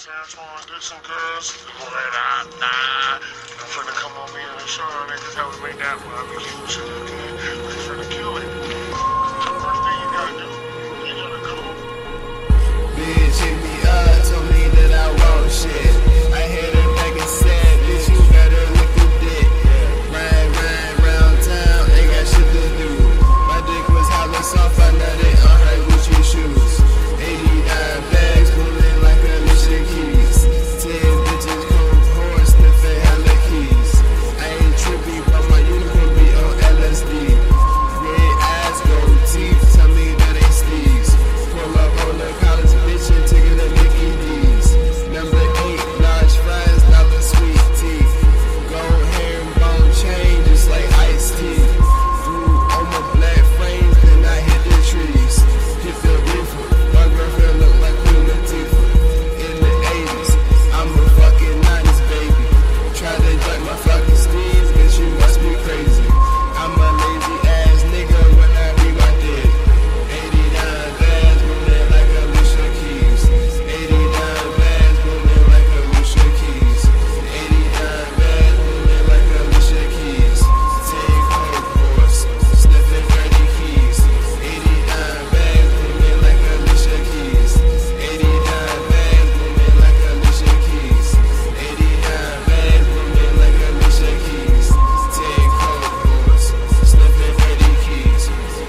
Antoine Dixon, cuz. I'm finna come on me and show y'all niggas how we make that barbecue. We finna kill it. First thing you gotta do, you gotta go. Bitch hit me up, told me that I want shit. I hit her back and said, bitch, you better lick the dick. Ride round town, ain't got shit to do. My dick was hella soft, I nutted on her Gucci shoes. 89 bags, moving like Alicia Keys. 10 bitches come horse, sniffing hella keys. I ain't trippy, but my unicorn be on LSD. Red eyes, gold teeth, tell me that ain't Steve's. Pull up on the college bitch and ticket to Mickey D's. Number 8, large fries, dollar sweet tea. Gold hair and bone chain, just like iced tea. Flew on my black frames, then I hit the trees. Hit the reefer, my girlfriend look like Queen Latifah. In the 80s, I'm a fucking 90s baby. Try to duck my fucking steeds, bitch, you must be crazy. I'm a lazy ass nigga when I be my dick. 89 bags, moving like Alicia Keys. 89 bags, moving like Alicia Keys. 89 bags, moving like Alicia Keys. 10 coke horse, sniffing 30 keys. 89 bags, moving like Alicia Keys. 89 bags, moving like Alicia Keys. 89 bags, moving like Alicia Keys. 10 coke horse, sniffing 30 keys.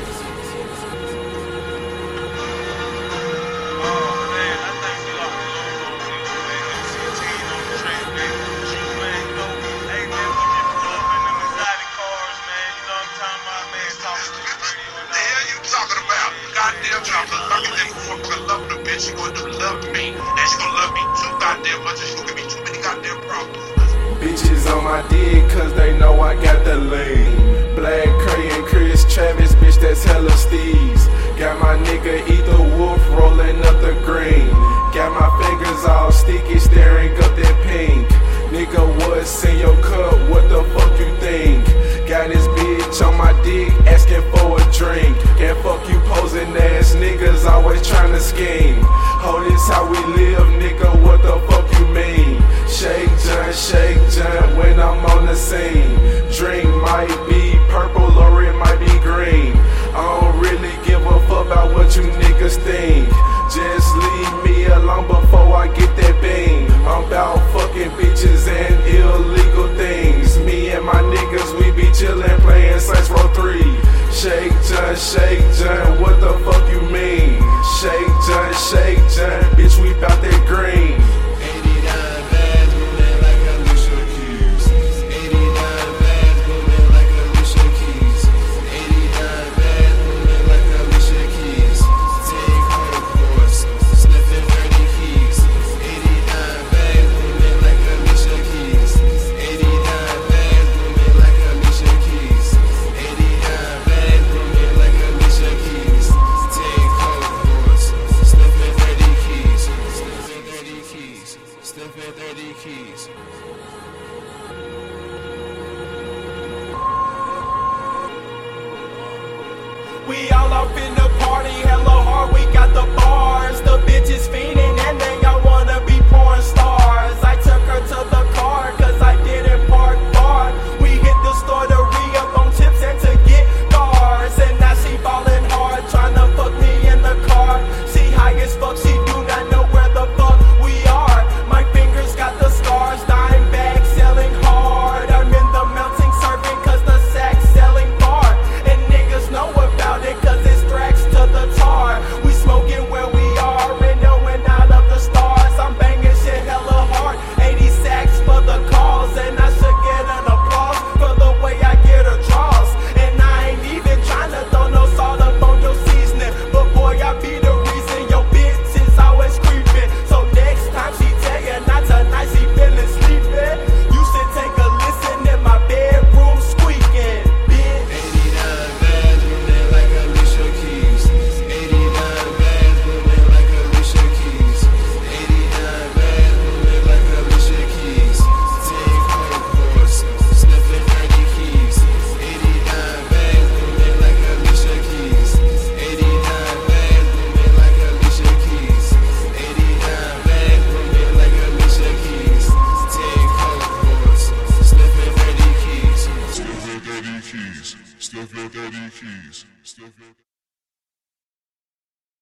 Goddamn chocolate, I can never fuck with love the bitch. She gonna love me, and she gonna love me too goddamn much, and she gonna give me too many goddamn problems. Bitches on my dick cause they know I got the lean. Black Curry and Chris Travis, bitch, that's hella steez. Got my nigga Ether Wolf rolling up the green. Got my fingers all sticky, staring up that pink. Nigga, what's in your cup? What the fuck you think? Got this bitch on my dick asking for a drink. Can't fuck you posing ass niggas always tryna scheme. Oh, this how we live, nigga, what the fuck you mean? Shake John when I'm on the scene. Drink might be purple or it might be green. I don't really give a fuck about what you niggas think. Just leave me alone before I get that beam. I'm about fucking bitches and illegal things. Me and my niggas, we be chillin' playing Saints Row 3. Shake John, what the fuck you mean? Shake John, bitch, we bout that green. 89 bags, moving like Alicia Keys. 89 bags, moving like Alicia Keys. 89 bags, moving like Alicia Keys. 10 coke horse, sniffing 30 keys. 89 bags, moving like Alicia Keys. 89 bags, moving like Alicia Keys. 89 bags, moving like Alicia Keys. 10 coke horse, sniffing 30 keys. Sniffing 30 keys. Sniffing 30 keys. We all up in the party, hella hard, we got the bars. The bitches fiending and they all wanna be porn stars. I took her to the car cause I didn't park far. We hit the store to re-up on tips and to get cars. And now she ballin' hard, tryna fuck me in the car. She high as fuck, she do not know where the fuck we are. My fingers got the scars, dime bags selling hard. I'm in the mountain serving cause the sack's selling far. And niggas know about it cause it's tracks to the tar. We smoking where Stuff like 30 keys. Stuff like